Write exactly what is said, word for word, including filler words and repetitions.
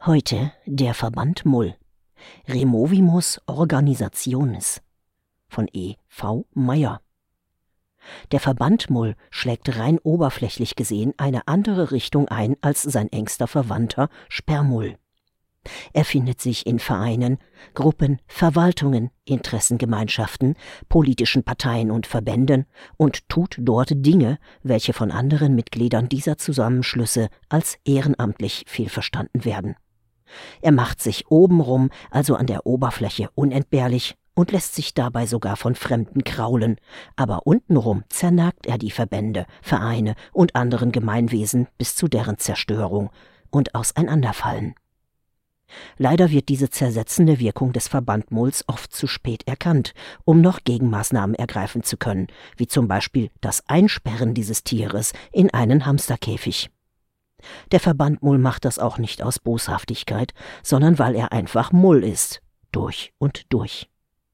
Heute der Verband Mull. Removimus Organisationis von E V Meyer. Der Verband Mull schlägt rein oberflächlich gesehen eine andere Richtung ein als sein engster Verwandter Sperrmull. Er findet sich in Vereinen, Gruppen, Verwaltungen, Interessengemeinschaften, politischen Parteien und Verbänden und tut dort Dinge, welche von anderen Mitgliedern dieser Zusammenschlüsse als ehrenamtlich fehlverstanden werden. Er macht sich obenrum, also an der Oberfläche, unentbehrlich und lässt sich dabei sogar von Fremden kraulen, aber untenrum zernagt er die Verbände, Vereine und anderen Gemeinwesen bis zu deren Zerstörung und Auseinanderfallen. Leider wird diese zersetzende Wirkung des Verbandmulls oft zu spät erkannt, um noch Gegenmaßnahmen ergreifen zu können, wie zum Beispiel das Einsperren dieses Tieres in einen Hamsterkäfig. Der Verband-Mull macht das auch nicht aus Boshaftigkeit, sondern weil er einfach Mull ist, durch und durch.